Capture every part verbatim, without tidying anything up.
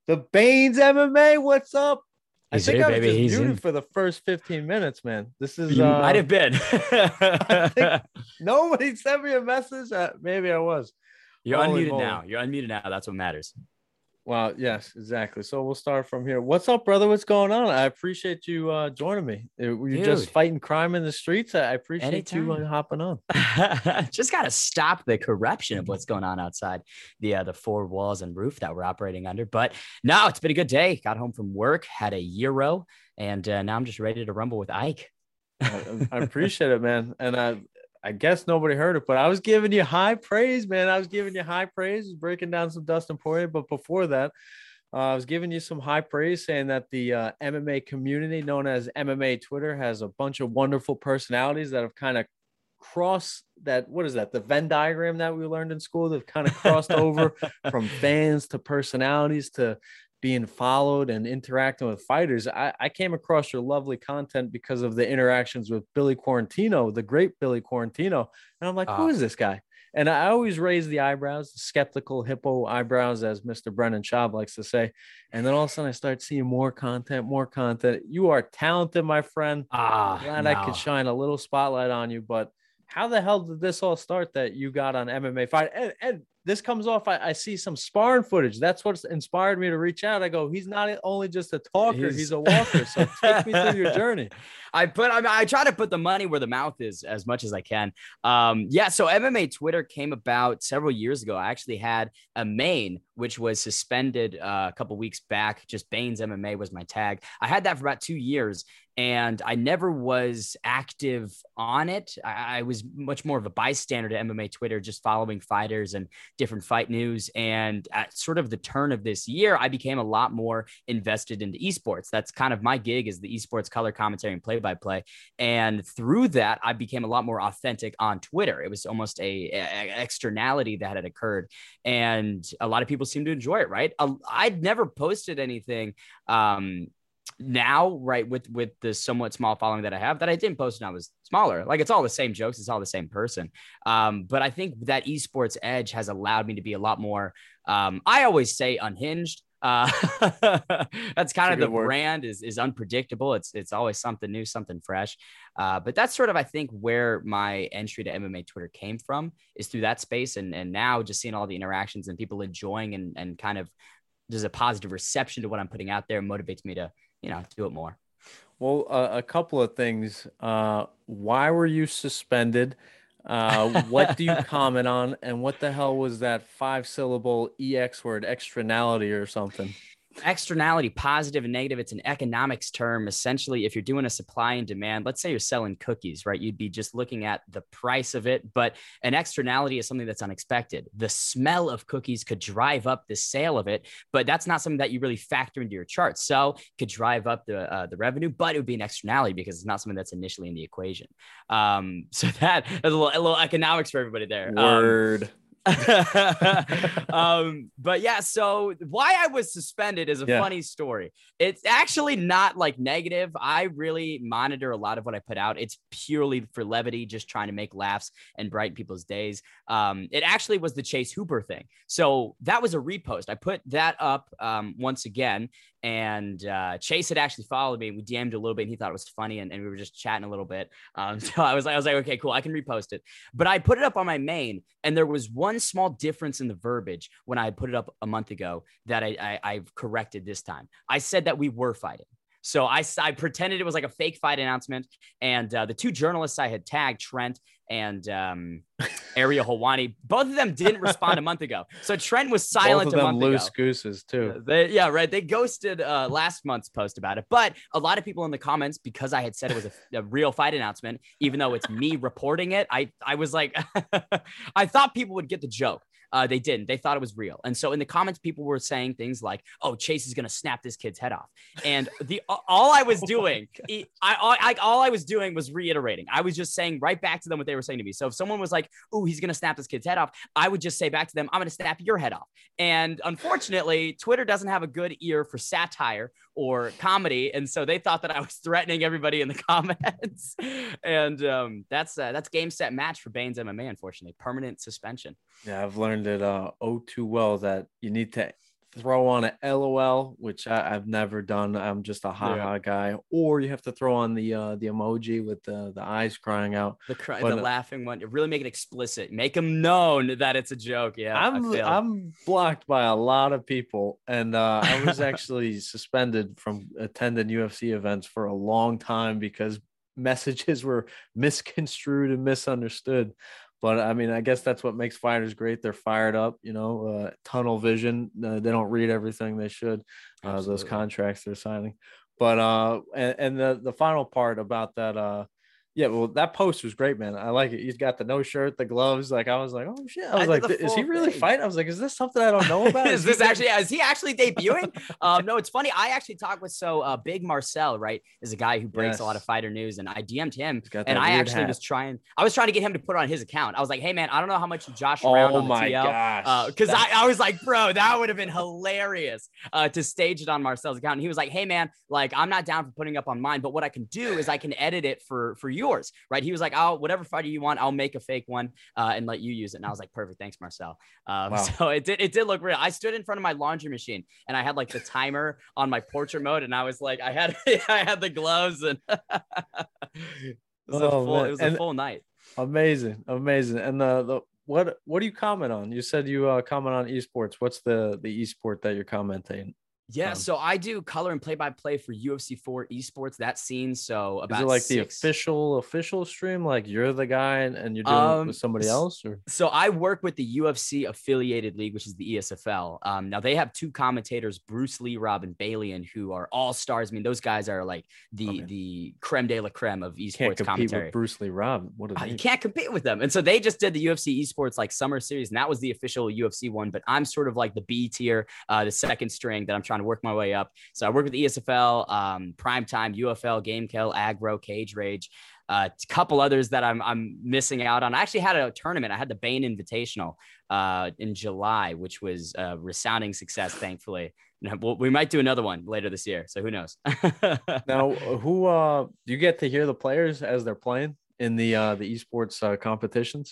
The Baines M M A, what's up? I He's think here, I was baby. just He's muted in. for the first fifteen minutes, man. This is You might uh have been. I think nobody sent me a message. Uh, maybe I was. You're Holy unmuted moly. now. You're unmuted now. That's what matters. Well, yes, exactly. So we'll start from here. What's up, brother? What's going on? I appreciate you uh joining me. Uh, Were you just Dude, fighting crime in the streets? I I appreciate you uh, anytime. hopping on. Just got to stop the corruption of what's going on outside the uh, the four walls and roof that we're operating under. But no, it's been a good day. Got home from work, had a gyro, and uh, now I'm just ready to rumble with Ike. I, I appreciate it, man. And I I guess nobody heard it, but I was giving you high praise, man. I was giving you high praise, breaking down some Dustin Poirier. But before that, uh, I was giving you some high praise, saying that the uh, M M A community, known as M M A Twitter, has a bunch of wonderful personalities that have kind of crossed that. What is that? The Venn diagram that we learned in school. They've kind of crossed over from fans to personalities to being followed and interacting with fighters. I, I came across your lovely content because of the interactions with Billy Quarantino, the great Billy Quarantino. And I'm like, who Uh, is this guy? And I always raise the eyebrows, the skeptical hippo eyebrows, as Mister Brennan Schaub likes to say. And then all of a sudden I start seeing more content, more content. You are talented, my friend. ah, Glad I could no. shine a little spotlight on you. But how the hell did this all start that you got on M M A Fight? And, and this comes off, I, I see some sparring footage. That's what's inspired me to reach out. I go, he's not only just a talker, he's, He's a walker. So take me through your journey. I put I, mean, I try to put the money where the mouth is as much as I can. Um, yeah, so M M A Twitter came about several years ago. I actually had a main which was suspended uh, a couple weeks back. Just Baines M M A was my tag. I had that for about two years. And I never was active on it. I, I was much more of a bystander to M M A Twitter, just following fighters and different fight news. And at sort of the turn of this year, I became a lot more invested into esports. That's kind of my gig, is the esports color commentary and play-by-play. And through that, I became a lot more authentic on Twitter. It was almost a, a externality that had occurred. And a lot of people seem to enjoy it, right? I'd never posted anything um, now, right, with with the somewhat small following that I have, that I didn't post when I was smaller. Like, it's all the same jokes, it's all the same person. Um, but I think that esports edge has allowed me to be a lot more, um, I always say, unhinged. Uh, that's kind of the word. brand is is unpredictable. It's it's always something new, something fresh. Uh, but that's sort of, I think, where my entry to M M A Twitter came from, is through that space. And and now just seeing all the interactions and people enjoying and and kind of there's a positive reception to what I'm putting out there motivates me to, you know, do it more. Well, uh, a couple of things. Uh, why were you suspended? Uh, what do you comment on? And what the hell was that five syllable E X word, externality or something? Externality, positive and negative. It's an economics term. Essentially, if you're doing a supply and demand, let's say you're selling cookies, right? You'd be just looking at the price of it. But an externality is something that's unexpected. The smell of cookies could drive up the sale of it, but that's not something that you really factor into your chart. So it could drive up the uh, the revenue, but it would be an externality because it's not something that's initially in the equation. Um, so that, that's a little, a little economics for everybody there. Word. Um, um, but yeah, so why I was suspended is a Yeah. funny story. It's actually not like negative. I really monitor a lot of what I put out. It's purely for levity, just trying to make laughs and brighten people's days. Um, it actually was the Chase Hooper thing. So that was a repost. I put that up um, once again, and uh, Chase had actually followed me. We D M'd a little bit, and he thought it was funny, and, and we were just chatting a little bit. Um, so I was like, I was like, okay, cool, I can repost it. But I put it up on my main, and there was one small difference in the verbiage when I put it up a month ago that I, I I've corrected this time. I said that we were fighting. So I, I pretended it was like a fake fight announcement. And uh, the two journalists I had tagged, Trent and um, Ariel Hawani, both of them didn't respond a month ago. So Trent was silent Both of a them month loose ago. gooses too. Uh, They, yeah, right. They ghosted uh, last month's post about it. But a lot of people in the comments, because I had said it was a, a real fight announcement, even though it's me reporting it, I, I was like, I thought people would get the joke. Uh, they didn't. They thought it was real. And so in the comments, people were saying things like, oh, Chase is going to snap this kid's head off. And the all I was doing, I, I, all I was doing was reiterating. I was just saying right back to them what they were saying to me. So if someone was like, oh, he's going to snap this kid's head off, I would just say back to them, I'm going to snap your head off. And unfortunately, Twitter doesn't have a good ear for satire or comedy. And so they thought that I was threatening everybody in the comments. And um, that's uh, that's game, set, match for Baines M M A, unfortunately. Permanent suspension. Yeah, I've learned it uh, oh too well that you need to throw on an LOL, which I, I've never done. I'm just a ha ha Yeah. guy. Or you have to throw on the uh, the emoji with the the eyes crying out. The cry, But the uh, laughing one. Really make it explicit. Make them known that it's a joke. Yeah, I I'm failed. I'm blocked by a lot of people, and uh, I was actually suspended from attending U F C events for a long time because messages were misconstrued and misunderstood. But I mean, I guess that's what makes fighters great. They're fired up, you know, uh, tunnel vision. Uh, they don't read everything they should. Uh, those contracts they're signing. But uh, and, and the the final part about that uh yeah, well, that post was great, man. I like it. He's got the no shirt, the gloves. Like, I was like, oh shit. I was I did like, the is he full really thing. fighting? I was like, is this something I don't know about? Is Is this he- actually is he actually debuting? um, no, it's funny. I actually talked with so uh, Big Marcel, right? Is a guy who breaks Yes. a lot of fighter news, and I D M'd him, He's got that and I weird actually hat. was trying. I was trying to get him to put it on his account. I was like, hey man, I don't know how much you josh around Oh on the my T L, gosh. because That- I, I was like, bro, that would have been hilarious uh, to stage it on Marcel's account. And he was like, hey man, like I'm not down for putting up on mine, but what I can do is I can edit it for for yours, right? He was like, oh, whatever fighter you want, I'll make a fake one uh, and let you use it. And I was like, perfect, thanks, Marcel. Um, Wow. So it did it did look real. I stood in front of my laundry machine and I had like the timer on my portrait mode, and I was like, I had I had the gloves, and it was a Oh, full man. it was a And- full night. Amazing, amazing. And the the what what do you comment on? You said you uh, comment on esports. What's the the esport that you're commenting? Yeah, Um, so I do color and play by play for U F C four esports, that scene. So about Is it like the six- official official stream? Like you're the guy and, and you're doing it Um, with somebody s- else, or So I work with the U F C affiliated league, which is the E S F L. Um, now they have two commentators, Bruce Lee, Robin Balian, who are all stars. I mean, those guys are like the Okay. the creme de la creme of can't esports compete commentary. with Bruce Lee Rob? What Uh, is you he? can't compete with them. And so they just did the U F C esports like summer series, and that was the official U F C one. But I'm sort of like the B tier, uh, the second string that I'm trying to work my way up. So I work with E S F L, um, Primetime, U F L, GameKill, Aggro, Cage Rage, uh, a couple others that I'm I'm missing out on. I actually had a tournament. I had the Bane Invitational uh, in July, which was a resounding success, thankfully. We'll, we might do another one later this year, so who knows? Now, who uh do you get to hear the players as they're playing in the uh the esports uh, competitions?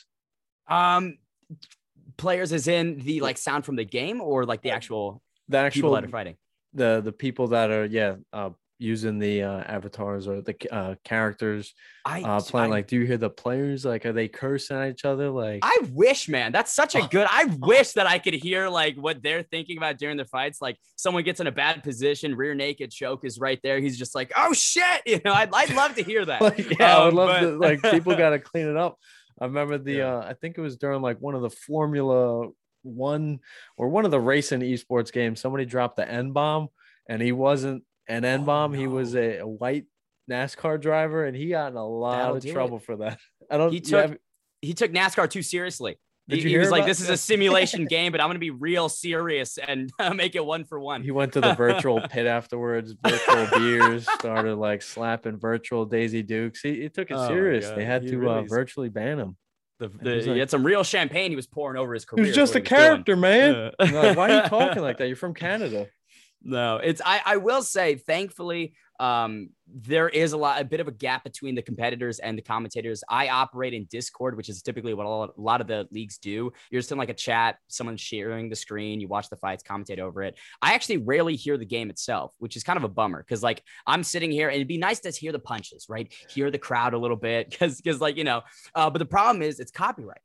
um, players as in the like sound from the game, or like the actual The people actual that are fighting. the the people that are yeah uh using the uh avatars or the uh characters I, uh playing. I Like, do you hear the players? Like, are they cursing at each other? Like, I wish, man, that's such a good. I wish that I could hear like what they're thinking about during the fights. Like someone gets in a bad position, rear naked choke is right there. He's just like, oh shit, you know. I'd, I'd love to hear that. like, yeah, I would Um, love but- to. Like, people got to clean it up. I remember the Yeah. uh I think it was during like one of the Formula One or one of the racing esports games. Somebody dropped the N bomb, and he wasn't an N bomb. He was no. a, a white NASCAR driver, and he got in a lot That'll of do trouble for that. I don't. He you took- have- He took NASCAR too seriously. Did he, you he hear was like, about this is that? a simulation game, but I'm gonna be real serious and make it one for one. He went to the virtual pit afterwards, virtual beers, started like slapping virtual Daisy Dukes. He, he took it Oh my serious. God, They had he to really uh, is- virtually ban him. The, he the, was he like- had some real champagne he was pouring over his He career. was is just what a he was doing. character, man. Yeah. I'm like, why are you talking like that? You're from Canada. No, it's I, I will say, thankfully, um, there is a lot, a bit of a gap between the competitors and the commentators. I operate in Discord, which is typically what a lot, a lot of the leagues do. You're just in like a chat, someone's sharing the screen, you watch the fights, commentate over it. I actually rarely hear the game itself, which is kind of a bummer because like I'm sitting here and it'd be nice to hear the punches, right? Hear the crowd a little bit because because like you know, uh, but the problem is it's copyright.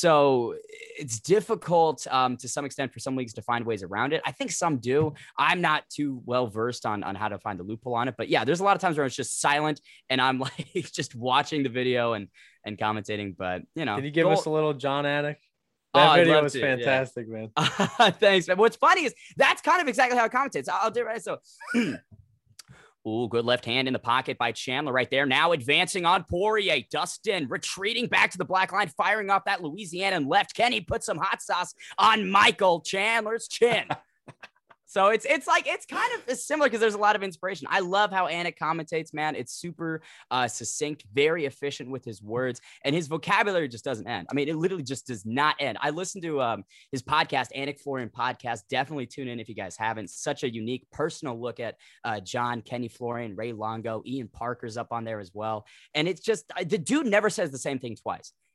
So it's difficult um, to some extent for some leagues to find ways around it. I think some do. I'm not too well versed on, on how to find the loophole on it. But yeah, there's a lot of times where it's just silent and I'm like just watching the video and and commentating. But, you know. Can you give go- us a little John Anik? Oh, That I'd video love was to, yeah. fantastic, man. Thanks, man. What's funny is that's kind of exactly how I commentate. So I'll do it right. So, ooh, good left hand in the pocket by Chandler right there. Now advancing on Poirier. Dustin retreating back to the black line, firing off that Louisiana and left. Can he put some hot sauce on Michael Chandler's chin? So it's it's like it's kind of similar because there's a lot of inspiration. I love how Anik commentates, man. It's super uh, succinct, very efficient with his words, and his vocabulary just doesn't end. I mean, it literally just does not end. I listened to um, his podcast, Anik Florian Podcast. Definitely tune in if you guys haven't. Such a unique, personal look at uh, John, Kenny Florian, Ray Longo, Ian Parker's up on there as well, and it's just the dude never says the same thing twice.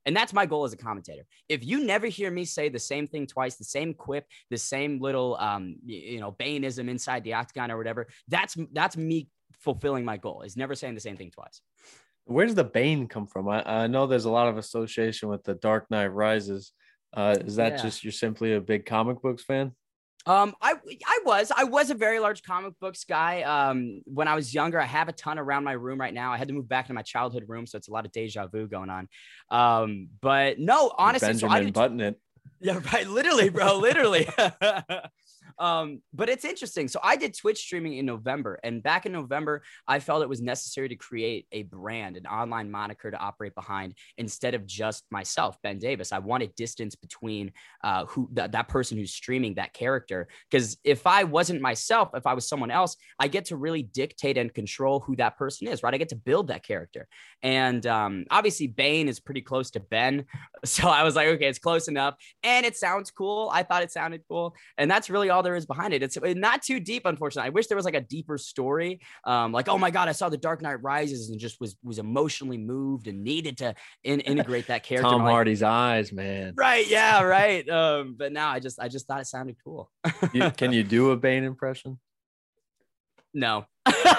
And that's my goal as a commentator. If you never hear me say the same thing twice, the same quip, the same little, um, you know, Baneism inside the octagon or whatever, that's, that's me fulfilling my goal, is never saying the same thing twice. Where does the Bane come from? I, I know there's a lot of association with the Dark Knight Rises. Uh, is that Yeah. just you're simply a big comic books fan? Um, I I was I was a very large comic books guy. Um, when I was younger, I have a ton around my room right now. I had to move back to my childhood room, so it's a lot of deja vu going on. Um, but no, honestly, Benjamin so I did, Button it. Yeah, right. Literally, bro. Literally. um, but it's interesting. So I did Twitch streaming in November, and back in November, I felt it was necessary to create a brand, an online moniker to operate behind instead of just myself, Ben Davis. I wanted distance between uh, who th- that person who's streaming that character. Because if I wasn't myself, if I was someone else, I get to really dictate and control who that person is, right? I get to build that character. And um, obviously, Bane is pretty close to Ben. So I was like, okay, it's close enough. And it sounds cool. I thought it sounded cool. And that's really all there is behind it. It's not too deep, unfortunately. I wish there was like a deeper story. Um, like, oh my God, I saw The Dark Knight Rises and just was was emotionally moved and needed to in, integrate that character. Tom like, Hardy's eyes, man. Right. Yeah. Right. Um, but now I just I just thought it sounded cool. You, can you do a Bane impression? No.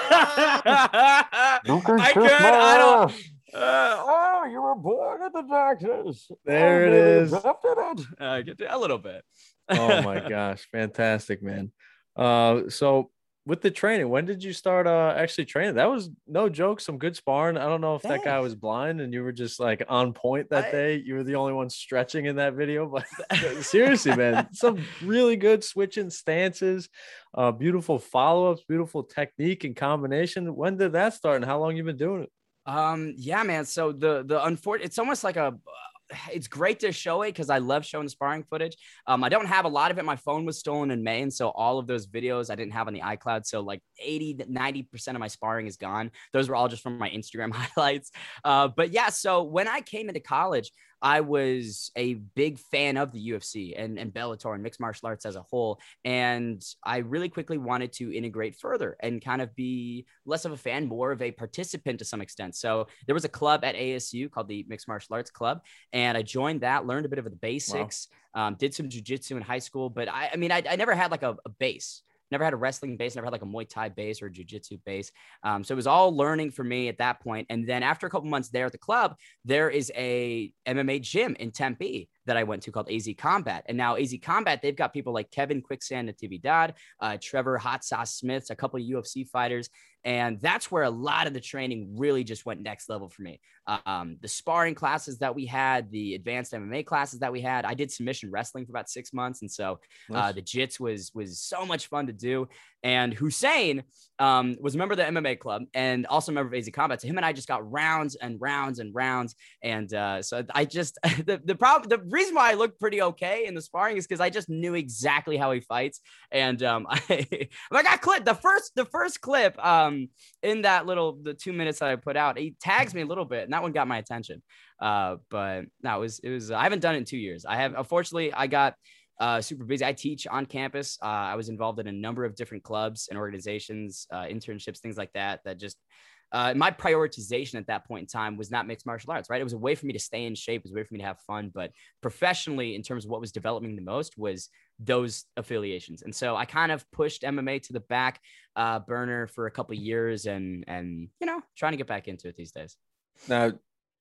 I could. I don't. Uh, oh, you were born in the darkness. There oh, it is. It. Uh, a little bit. Oh my gosh, fantastic, man. Uh, so with the training, when did you start uh actually training? That was no joke, some good sparring. I don't know if Thanks. that guy was blind and you were just like on point that I, day. You were the only one stretching in that video, but seriously, man, some really good switching stances, uh, beautiful follow-ups, beautiful technique and combination. When did that start and how long you been doing it? Um, yeah, man. So the, the unfortunate, it's almost like a, it's great to show it because I love showing the sparring footage. Um, I don't have a lot of it. My phone was stolen in May. And so all of those videos I didn't have on the iCloud. So like eighty to ninety percent of my sparring is gone. Those were all just from my Instagram highlights. Uh, but yeah, so when I came into college, I was a big fan of the U F C and, and Bellator and mixed martial arts as a whole. And I really quickly wanted to integrate further and kind of be less of a fan, more of a participant to some extent. So there was a club at A S U called the Mixed Martial Arts Club. And I joined that, learned a bit of the basics, wow. um, did some jujitsu in high school. But I, I mean, I, I never had like a, a base. Never had a wrestling base, never had like a Muay Thai base or a jiu-jitsu base. Um, so it was all learning for me at that point. And then after a couple months there at the club, there is a M M A gym in Tempe that I went to called A Z Combat. And now A Z Combat, they've got people like Kevin Quicksand Natividad, uh, Trevor Hot Sauce Smiths, a couple of U F C fighters. And that's where a lot of the training really just went next level for me. Um, the sparring classes that we had, the advanced M M A classes that we had, I did submission wrestling for about six months. And so uh, nice. the jits was, was so much fun to do. And Hussein um, was a member of the M M A club and also a member of A Z Combat. So him and I just got rounds and rounds and rounds. And uh, so I just, the, the problem, the reason why I looked pretty okay in the sparring is because I just knew exactly how he fights. And um, I, I got clipped the first, the first clip um, in that little, the two minutes that I put out, he tags me a little bit and that one got my attention. Uh, but no, it was, it was, I haven't done it in two years. I have, unfortunately, I got Uh, super busy. I teach on campus. Uh, I was involved in a number of different clubs and organizations, uh, internships, things like that, that just, uh, my prioritization at that point in time was not mixed martial arts, right? It was a way for me to stay in shape. It was a way for me to have fun, but professionally in terms of what was developing the most was those affiliations. And so I kind of pushed M M A to the back uh, burner for a couple of years and, and, you know, trying to get back into it these days. Now,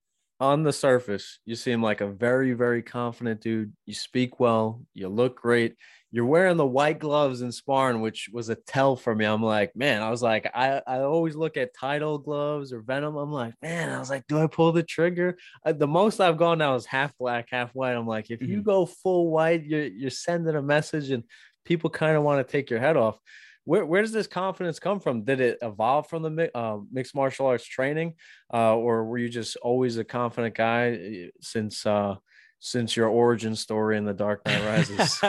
on the surface, you seem like a very, very confident dude. You speak well. You look great. You're wearing the white gloves in sparring, which was a tell for me. I'm like, man, I was like, I, I always look at Title gloves or Venom. I'm like, man, I was like, do I pull the trigger? Uh, the most I've gone now is half black, half white. I'm like, if mm-hmm. you go full white, you're, you're sending a message and people kind of want to take your head off. Where, where does this confidence come from? Did it evolve from the uh, mixed martial arts training, uh, or were you just always a confident guy since uh, since your origin story in The Dark Knight Rises?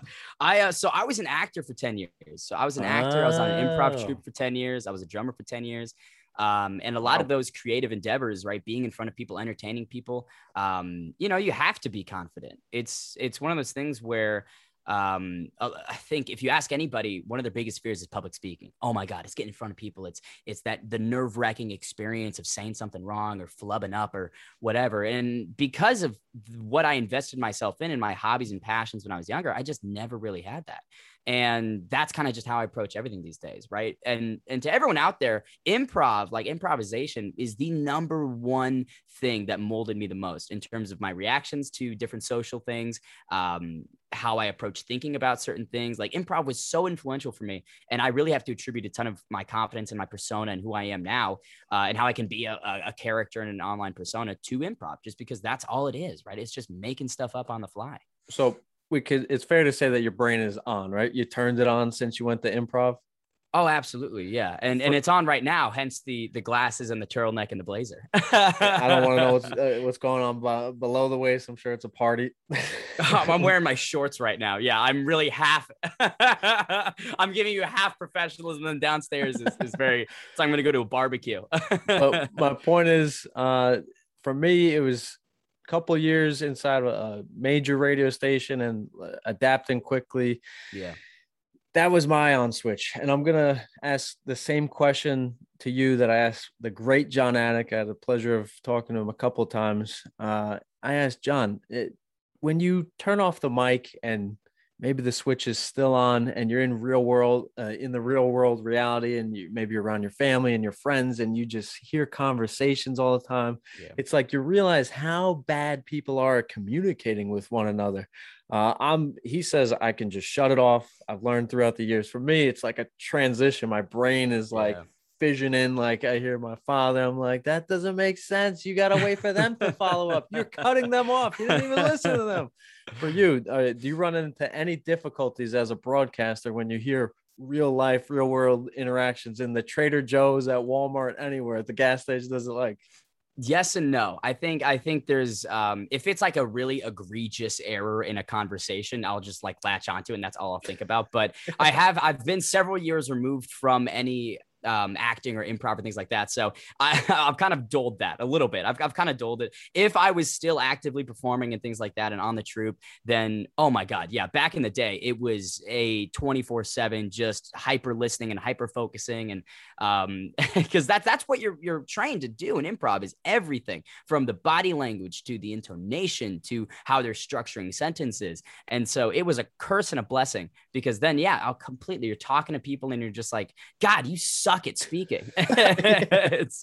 I uh, so I was an actor for ten years. So I was an actor. Oh. I was on an improv troupe for ten years. I was a drummer for ten years. Um, and a lot wow. of those creative endeavors, right? Being in front of people, entertaining people, um, you know, you have to be confident. It's it's one of those things where um, uh, I think if you ask anybody, one of their biggest fears is public speaking. Oh my God, it's getting in front of people. It's, it's that the nerve wracking experience of saying something wrong or flubbing up or whatever. And because of what I invested myself in and my hobbies and passions when I was younger, I just never really had that. And that's kind of just how I approach everything these days. Right. And, and to everyone out there, improv, like improvisation is the number one thing that molded me the most in terms of my reactions to different social things, um, how I approach thinking about certain things. Like improv was so influential for me. And I really have to attribute a ton of my confidence and my persona and who I am now, uh, and how I can be a, a character in an online persona to improv, just because that's all it is, right? It's just making stuff up on the fly. So we could, it's fair to say that your brain is on, right? You turned it on since you went to improv. Oh, absolutely. Yeah. And and it's on right now, hence the the glasses and the turtleneck and the blazer. I don't want to know what's, uh, what's going on b- below the waist. I'm sure it's a party. I'm wearing my shorts right now. Yeah, I'm really half. I'm giving you half professionalism, and downstairs is, is very, so I'm going to go to a barbecue. But my point is, uh, for me, it was a couple years inside a major radio station and adapting quickly. Yeah. That was my on switch. And I'm going to ask the same question to you that I asked the great Jon Anik. I had the pleasure of talking to him a couple of times. Uh, I asked Jon, it, when you turn off the mic and maybe the switch is still on and you're in real world, uh, in the real world reality, and you maybe you're around your family and your friends and you just hear conversations all the time. Yeah. It's like you realize how bad people are at communicating with one another. Uh, I'm, he says I can just shut it off. I've learned throughout the years. For me, it's like a transition. My brain is like yeah. fissioning. Like I hear my father, I'm like, that doesn't make sense. You got to wait for them to follow up. You're cutting them off. You didn't even listen to them. For you, uh, do you run into any difficulties as a broadcaster when you hear real life, real world interactions in the Trader Joe's, at Walmart, anywhere, at the gas station? Does it like? Yes and no. I think I think there's um if it's like a really egregious error in a conversation, I'll just like latch onto it and that's all I'll think about. But I have I've been several years removed from any um acting or improv and things like that, so I, I've kind of dulled that a little bit. I've, I've kind of dulled it. If I was still actively performing and things like that and on the troupe, then oh my god, yeah, back in the day it was a twenty-four seven just hyper listening and hyper focusing, and um because that's that's what you're you're trained to do in improv, is everything from the body language to the intonation to how they're structuring sentences. And so it was a curse and a blessing, because then yeah, I'll completely, you're talking to people and you're just like, God, you suck suck at speaking. It's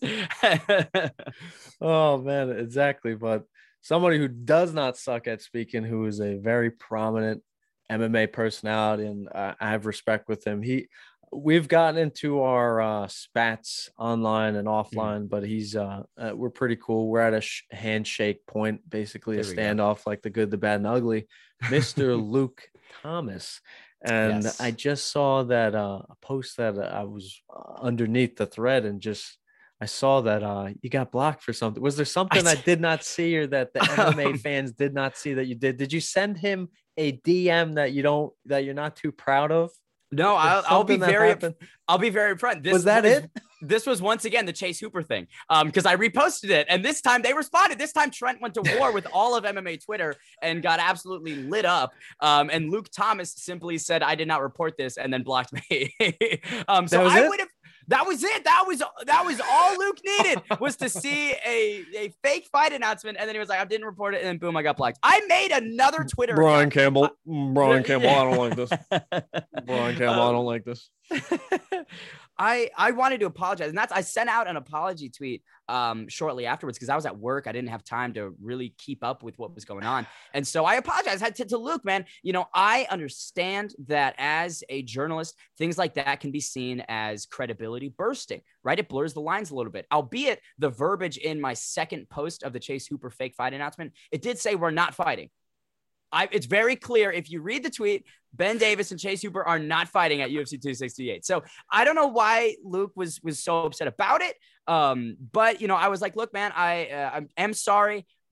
oh man, exactly. But somebody who does not suck at speaking, who is a very prominent M M A personality, and uh, I have respect with him. He, we've gotten into our uh, spats online and offline, mm. but he's uh, uh, we're pretty cool. We're at a sh- handshake point, basically there a standoff, go. Like the good, the bad, and ugly. Mister Luke Thomas. And yes. I just saw that uh, a post that I was underneath the thread, and just I saw that uh, you got blocked for something. Was there something I, I did not see, or that the M M A fans did not see that you did? Did you send him a D M that you don't, that you're not too proud of? No, I'll, I'll be very, happened? I'll be very upfront. This was that was, it? This was once again the Chase Hooper thing, um, because I reposted it, and this time they responded. This time Trent went to war with all of M M A Twitter and got absolutely lit up. Um, and Luke Thomas simply said, "I did not report this," and then blocked me. um, so I would have. That was it. That was that was all Luke needed, was to see a, a fake fight announcement, and then he was like, "I didn't report it," and then boom, I got blocked. I made another Twitter. Brian account. Campbell, Brian Campbell, I don't like this. Brian Campbell, um, I don't like this. I I wanted to apologize, and that's I sent out an apology tweet um shortly afterwards, because I was at work. I didn't have time to really keep up with what was going on, and so I apologized I had to, to Luke, man. You know, I understand that as a journalist, things like that can be seen as credibility bursting, right? It blurs the lines a little bit. Albeit the verbiage in my second post of the Chase Hooper fake fight announcement, it did say we're not fighting. I, it's very clear if you read the tweet, Ben Davis and Chase Hooper are not fighting at U F C two sixty-eight. So I don't know why Luke was was so upset about it. Um, but you know, I was like, look, man, I uh, I am sorry.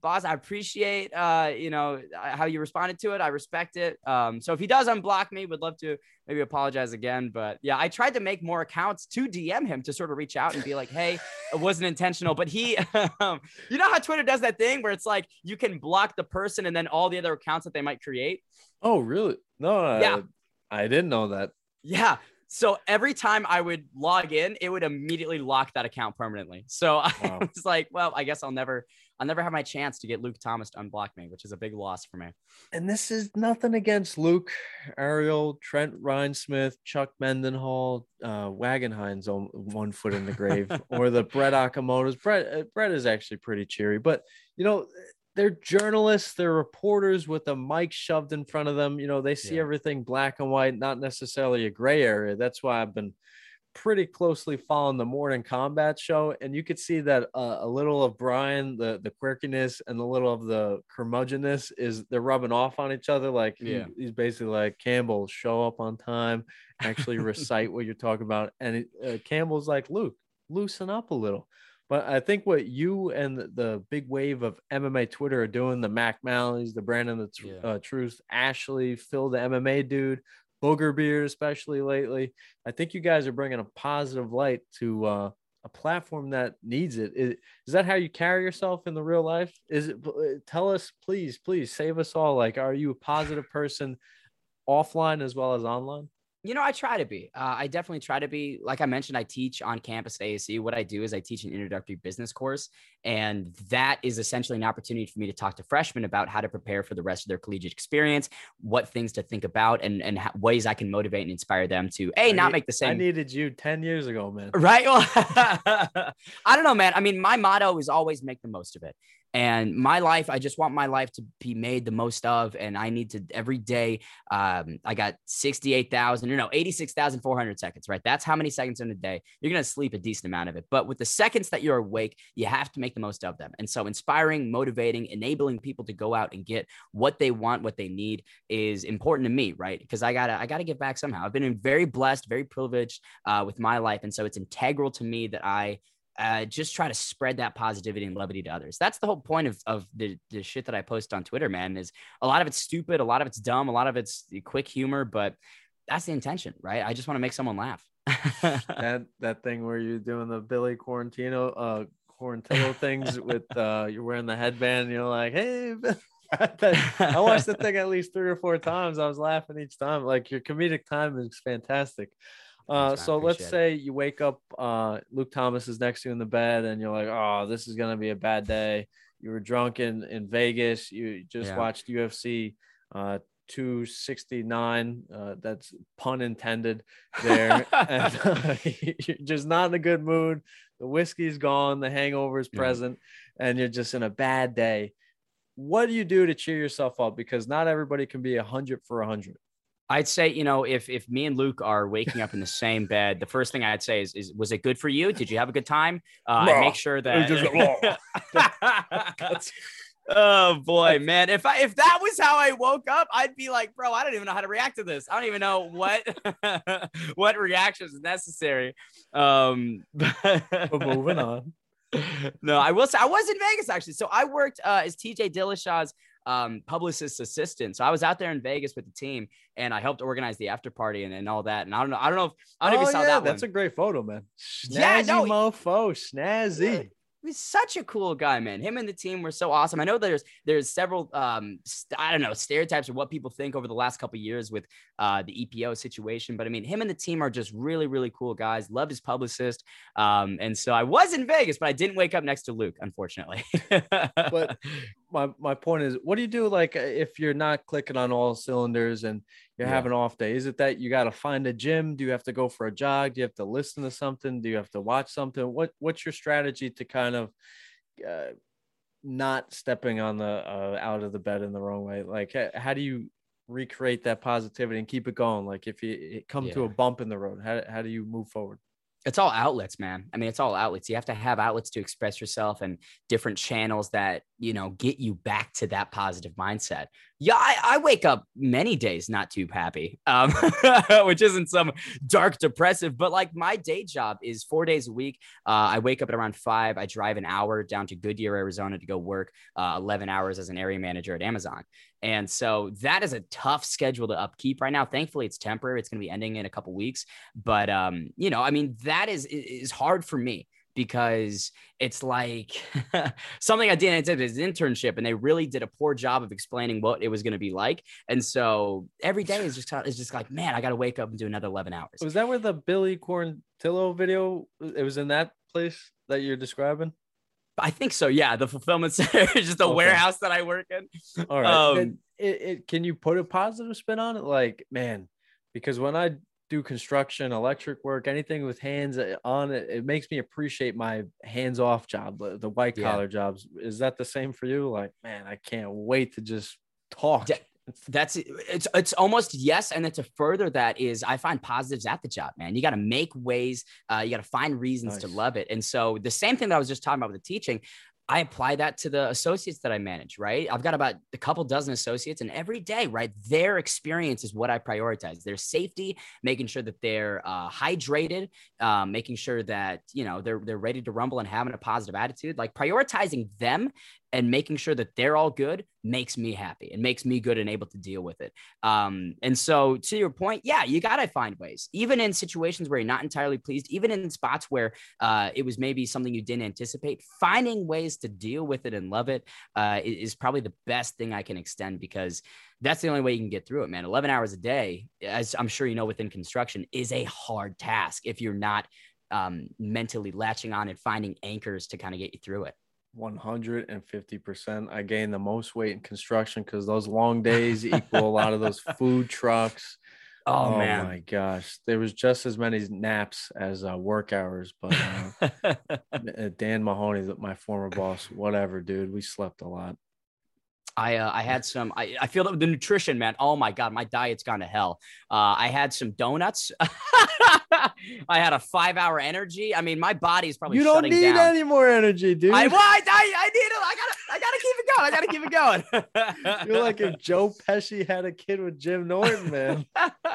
boss, I appreciate, uh, you know, how you responded to it. I respect it. Um, so if he does unblock me, would love to maybe apologize again. But yeah, I tried to make more accounts to D M him to sort of reach out and be like, hey, it wasn't intentional. But he, um, you know how Twitter does that thing where it's like you can block the person and then all the other accounts that they might create. Oh, really? No, yeah, I, I didn't know that. Yeah. So every time I would log in, it would immediately lock that account permanently. So wow. I was like, well, I guess I'll never, I'll never have my chance to get Luke Thomas to unblock me, which is a big loss for me. And this is nothing against Luke, Ariel, Trent Reinsmith, Chuck Mendenhall, uh, Wagenheinz on one foot in the grave, or the Brett Akamoto's. Brett, uh, Brett is actually pretty cheery, but you know, they're journalists, they're reporters with a mic shoved in front of them. You know, they see yeah. everything black and white, not necessarily a gray area. That's why I've been pretty closely following the Morning Combat show. And you could see that uh, a little of Brian, the, the quirkiness, and a little of the curmudgeonness is they're rubbing off on each other. Like yeah. he, he's basically like, Campbell, show up on time, actually recite what you're talking about. And it, uh, Campbell's like, Luke, loosen up a little. But I think what you and the, the big wave of M M A Twitter are doing, the Mac Malleys, the Brandon the tr- yeah. uh, Truth, Ashley, Phil, the M M A dude, Booger Beer, especially lately, I think you guys are bringing a positive light to uh, a platform that needs it. Is, is that how you carry yourself in the real life? Is it? Tell us, please, please save us all. Like, are you a positive person offline as well as online? You know, I try to be. Uh, I definitely try to be. Like I mentioned, I teach on campus at A S U. What I do is I teach an introductory business course. And that is essentially an opportunity for me to talk to freshmen about how to prepare for the rest of their collegiate experience, what things to think about, and, and how, ways I can motivate and inspire them to, A, I not need, make the same. I needed you ten years ago, man. Right? Well, I don't know, man. I mean, my motto is always make the most of it. And my life, I just want my life to be made the most of. And I need to every day. Um, I got sixty-eight thousand, you know, eighty-six thousand four hundred seconds, right? That's how many seconds in a day. You're going to sleep a decent amount of it. But with the seconds that you're awake, you have to make the most of them. And so inspiring, motivating, enabling people to go out and get what they want, what they need is important to me, right? Because I got to I got to give back somehow. I've been very blessed, very privileged uh, with my life. And so it's integral to me that I Uh, just try to spread that positivity and levity to others. That's the whole point of, of the, the shit that I post on Twitter, man, is a lot of it's stupid. A lot of it's dumb. A lot of it's quick humor, but that's the intention, right? I just want to make someone laugh. that, that thing where you're doing the Billy Quarantino, uh, Quarantillo things with, uh, you're wearing the headband and you're like, hey, I watched the thing at least three or four times. I was laughing each time. Like, your comedic time is fantastic. Uh, so let's say you wake up, uh, Luke Thomas is next to you in the bed and you're like, oh, this is going to be a bad day. You were drunk in, in Vegas. You just yeah. watched U F C, uh, two sixty-nine. Uh, that's pun intended there. and, uh, you're just not in a good mood. The whiskey's gone. The hangover is present yeah. and you're just in a bad day. What do you do to cheer yourself up? Because not everybody can be a hundred for a hundred. I'd say, you know, if if me and Luke are waking up in the same bed, the first thing I'd say is, is was it good for you? Did you have a good time? Uh, no. I make sure that. Just, oh boy, man! If I if that was how I woke up, I'd be like, bro, I don't even know how to react to this. I don't even know what what reaction is necessary. Um, but moving on. No, I will say I was in Vegas actually. So I worked uh, as T J Dillashaw's um, publicist assistant. So I was out there in Vegas with the team and I helped organize the after party and, and all that. And I don't know, I don't know if I don't know oh, if you saw yeah, that. That's one. a great photo, man. Snazzy yeah, no, mofo, snazzy. Yeah. He's such a cool guy, man. Him and the team were so awesome. I know there's there's several um st- I don't know stereotypes of what people think over the last couple of years with uh the E P O situation, but I mean him and the team are just really really cool guys. Love his publicist, um and so I was in Vegas, but I didn't wake up next to Luke, unfortunately. But my my point is, what do you do like if you're not clicking on all cylinders and you're yeah. having an off day? Is it that you got to find a gym? Do you have to go for a jog? Do you have to listen to something? Do you have to watch something? What What's your strategy to kind of uh, not stepping on the uh, out of the bed in the wrong way? Like, how do you recreate that positivity and keep it going? Like, if you come yeah. to a bump in the road, how how do you move forward? It's all outlets, man. I mean, it's all outlets. You have to have outlets to express yourself and different channels that, you know, get you back to that positive mindset. Yeah, I, I wake up many days not too happy, um, which isn't some dark depressive, but like my day job is four days a week. Uh, I wake up at around five. I drive an hour down to Goodyear, Arizona to go work uh, eleven hours as an area manager at Amazon. And so that is a tough schedule to upkeep right now. Thankfully, it's temporary. It's going to be ending in a couple weeks. But, um, you know, I mean, that is is hard for me because it's like something I did as an internship, and they really did a poor job of explaining what it was going to be like. And so every day is just is just like, man, I got to wake up and do another eleven hours. Was that where the Billy Quarantillo video? It was in that place that you're describing? I think so. Yeah. The fulfillment center is just a okay. warehouse that I work in. All right. Um, it, it, it, can you put a positive spin on it? Like, man, because when I do construction, electric work, anything with hands on it, it makes me appreciate my hands-off job, the, the white collar yeah. jobs. Is that the same for you? Like, man, I can't wait to just talk. Yeah. That's it's it's almost yes, and then to further that is I find positives at the job, man. You got to make ways, uh, you got to find reasons nice. to love it, and so the same thing that I was just talking about with the teaching, I apply that to the associates that I manage, right? I've got about a couple dozen associates, and every day, right, their experience is what I prioritize. Their safety, making sure that they're uh, hydrated, um, making sure that, you know, they're they're ready to rumble and having a positive attitude. Like prioritizing them and making sure that they're all good makes me happy and makes me good and able to deal with it. Um, and so to your point, yeah, you got to find ways, even in situations where you're not entirely pleased, even in spots where uh, it was maybe something you didn't anticipate, finding ways to deal with it and love it uh, is probably the best thing I can extend, because that's the only way you can get through it, man. eleven hours a day, as I'm sure you know, within construction is a hard task if you're not um, mentally latching on and finding anchors to kind of get you through it. one hundred fifty percent. I gained the most weight in construction because those long days equal a lot of those food trucks. Oh, oh man. my gosh. There was just as many naps as uh, work hours. But uh, Dan Mahoney, my former boss, whatever, dude, we slept a lot. I uh, I had some, I, I feel that the nutrition, man. Oh my God, my diet's gone to hell. Uh, I had some donuts. I had a five hour energy. I mean, my body is probably you don't shutting need down. any more energy, dude. I, well, I, I, I need it. I gotta, I gotta keep it going. I gotta keep it going. You're like if Joe Pesci had a kid with Jim Norton, man.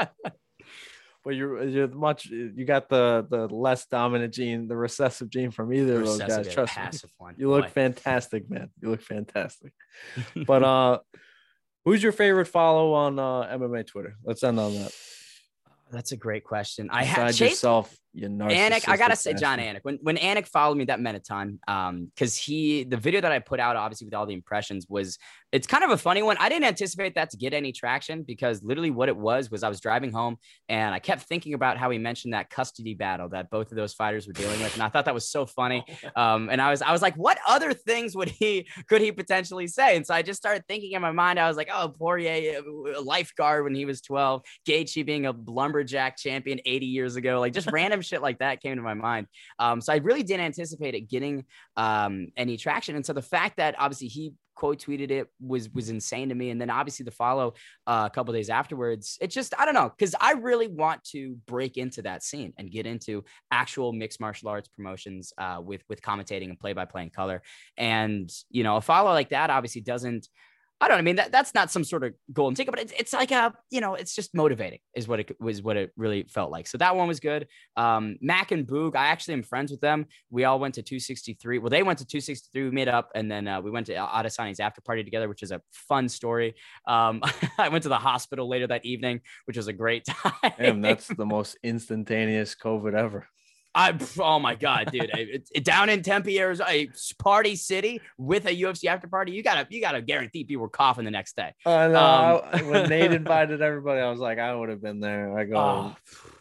But you're you're much you got the the less dominant gene, the recessive gene from either of those guys. Trust me. One. You look Boy. fantastic, man. You look fantastic. But uh, who's your favorite follow on uh, M M A Twitter? Let's end on that. That's a great question. I had yourself, you Anik. I gotta say, Jon Anik. When when Anik followed me, that meant a ton. Um, because he the video that I put out, obviously with all the impressions, was it's kind of a funny one. I didn't anticipate that to get any traction, because literally what it was was I was driving home and I kept thinking about how he mentioned that custody battle that both of those fighters were dealing with, and I thought that was so funny. Um, and I was I was like, what other things would he could he potentially say? And so I just started thinking in my mind. I was like, oh, Poirier, a lifeguard when he was twelve, Gaethje being a lumberjack champion eighty years ago, like just random shit like that came to my mind. Um, so I really didn't anticipate it getting um, any traction. And so the fact that obviously he quote tweeted it was was insane to me. And then obviously the follow uh, a couple days afterwards, it just, I don't know, because I really want to break into that scene and get into actual mixed martial arts promotions uh, with with commentating and play-by-play in color. And, you know, a follow like that obviously doesn't, I don't know. I mean, that, that's not some sort of golden ticket, but it's, it's like a, you know, it's just motivating is what it was, what it really felt like. So that one was good. Um, Mac and Boog, I actually am friends with them. We all went to two sixty-three. Well, they went to two sixty-three. We made up, and then uh, we went to Adesany's after party together, which is a fun story. Um, I went to the hospital later that evening, which was a great time. Damn, that's the most instantaneous COVID ever. I, oh my God, dude! It, it, down in Tempe, Arizona, a party city with a U F C after party. You gotta, you gotta guarantee people were coughing the next day. I know. Um, I, when Nate invited everybody, I was like, I would have been there. I go, oh,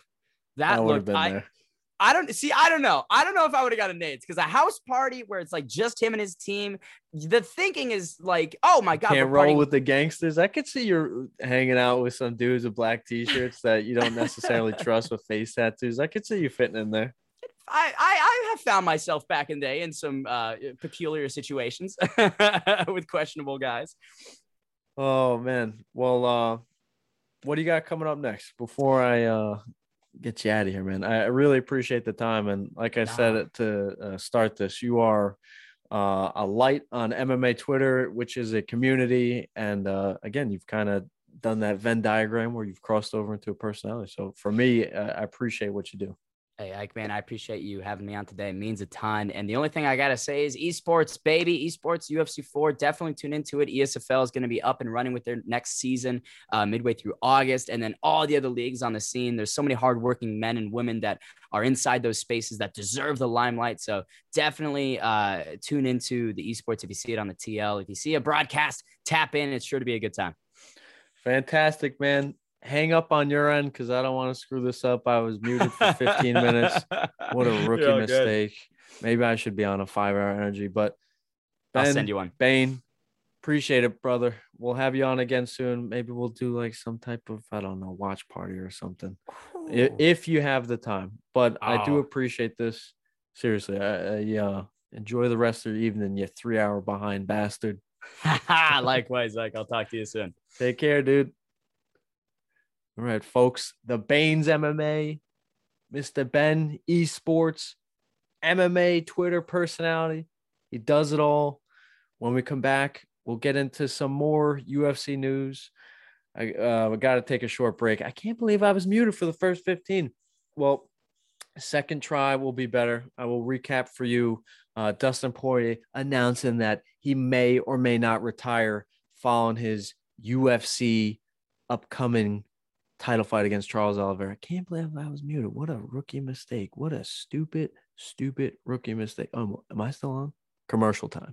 that would have been I, there. I don't see. I don't know. I don't know if I would have got a Nate's, because a house party where it's like just him and his team. The thinking is like, oh my God, can't roll with the gangsters. I could see you're hanging out with some dudes with black t-shirts that you don't necessarily trust with face tattoos. I could see you fitting in there. I, I, I have found myself back in the day in some uh, peculiar situations with questionable guys. Oh man. Well, uh, what do you got coming up next before I uh, get you out of here, man. I really appreciate the time. And like I Nah. said it to uh, start this, you are uh, a light on M M A Twitter, which is a community. And uh, again, you've kind of done that Venn diagram where you've crossed over into a personality. So for me, uh, I appreciate what you do. Hey, Ike, man, I appreciate you having me on today. It means a ton. And the only thing I got to say is esports, baby. Esports, U F C four, definitely tune into it. E S F L is going to be up and running with their next season uh, midway through August. And then all the other leagues on the scene. There's so many hardworking men and women that are inside those spaces that deserve the limelight. So definitely uh, tune into the esports if you see it on the T L. If you see a broadcast, tap in. It's sure to be a good time. Fantastic, man. Hang up on your end because I don't want to screw this up. I was muted for fifteen minutes. What a rookie You're all mistake. Good. Maybe I should be on a five-hour energy, but Ben, I'll send you one. Bane, appreciate it, brother. We'll have you on again soon. Maybe we'll do like some type of, I don't know, watch party or something. Ooh. If you have the time. But oh. I do appreciate this. Seriously, I, I uh, enjoy the rest of your evening, you three-hour behind bastard. Likewise, like I'll talk to you soon. Take care, dude. All right, folks. The Baines M M A, Mister Ben Esports, M M A Twitter personality. He does it all. When we come back, we'll get into some more U F C news. I uh, we got to take a short break. I can't believe I was muted for the first fifteen. Well, second try will be better. I will recap for you. Uh, Dustin Poirier announcing that he may or may not retire following his U F C upcoming title fight against Charles Oliveira. I can't believe I was muted. What a rookie mistake. What a stupid, stupid rookie mistake. Oh, am I still on? Commercial time.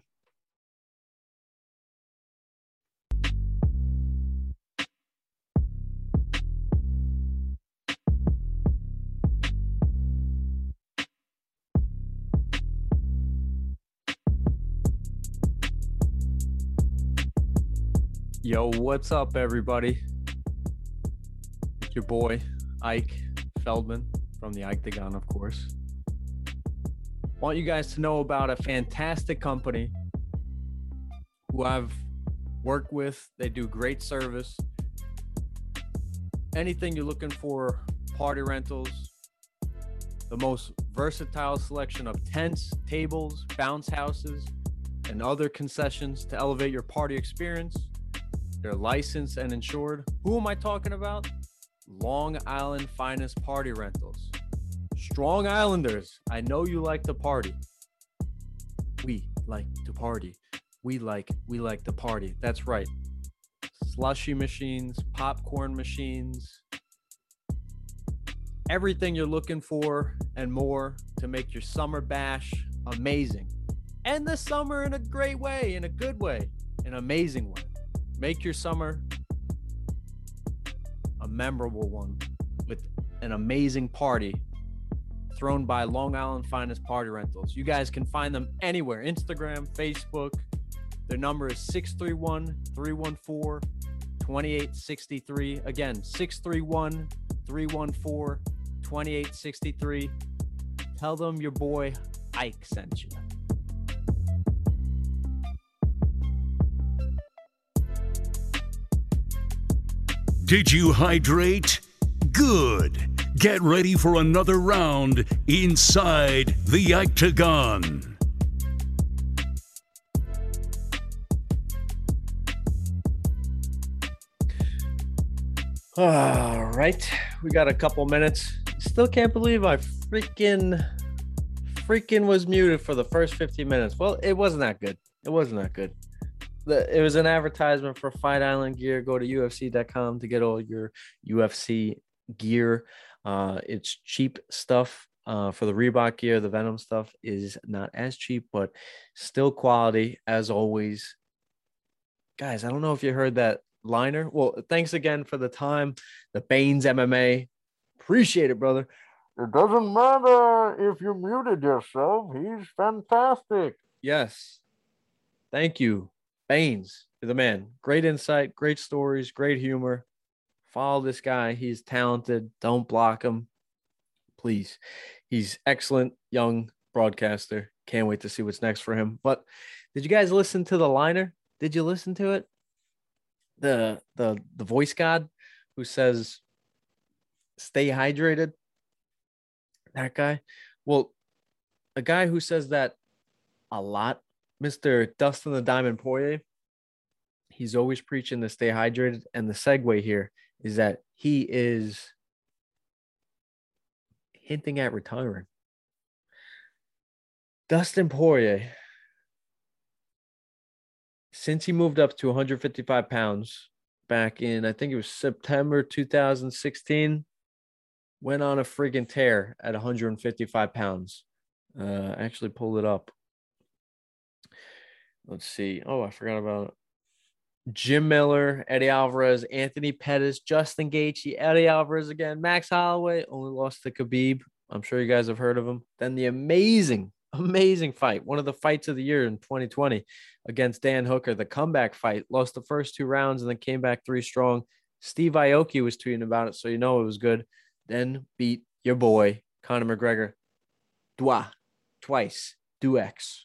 Yo, what's up, everybody? Your boy Ike Feldman from the Ikedagon, of course. Want you guys to know about a fantastic company who I've worked with. They do great service. Anything you're looking for, party rentals, the most versatile selection of tents, tables, bounce houses, and other concessions to elevate your party experience. They're licensed and insured. Who am I talking about? Long Island Finest Party Rentals. Strong Islanders, I know you like to party. We like to party. We like, we like to party. That's right. Slushy machines, popcorn machines, everything you're looking for and more to make your summer bash amazing. End the summer in a great way, in a good way, an amazing way. Make your summer a memorable one with an amazing party thrown by Long Island Finest Party Rentals. You guys can find them anywhere. Instagram, Facebook. Their number is six three one, three one four, two eight six three. Again, six three one, three one four, two eight six three. Tell them your boy Ike sent you. Did you hydrate? Good. Get ready for another round inside the Ikedagon. All right. We got a couple minutes. Still can't believe I freaking, freaking was muted for the first fifteen minutes. Well, it wasn't that good. It wasn't that good. The, it was an advertisement for Fight Island gear. Go to U F C dot com to get all your U F C gear. Uh, it's cheap stuff. Uh, for the Reebok gear, the Venom stuff is not as cheap, but still quality as always. Guys, I don't know if you heard that liner. Well, thanks again for the time. The Baines M M A. Appreciate it, brother. It doesn't matter if you muted yourself. He's fantastic. Yes. Thank you. Baines, you're the man. Great insight, great stories, great humor. Follow this guy. He's talented. Don't block him. Please. He's excellent, young broadcaster. Can't wait to see what's next for him. But did you guys listen to the liner? Did you listen to it? The the the voice god who says, stay hydrated. That guy. Well, a guy who says that a lot, Mister Dustin the Diamond Poirier, he's always preaching to stay hydrated. And the segue here is that he is hinting at retiring. Dustin Poirier, since he moved up to one hundred fifty-five pounds back in, I think it was September two thousand sixteen, went on a friggin' tear at one hundred fifty-five pounds. Uh, actually pulled it up. Let's see. Oh, I forgot about it. Jim Miller, Eddie Alvarez, Anthony Pettis, Justin Gaethje, Eddie Alvarez again, Max Holloway, only lost to Khabib. I'm sure you guys have heard of him. Then the amazing, amazing fight, one of the fights of the year in twenty twenty against Dan Hooker, the comeback fight, lost the first two rounds and then came back three strong. Steve Aoki was tweeting about it, so you know it was good. Then beat your boy, Conor McGregor, Dwa, twice, Duex.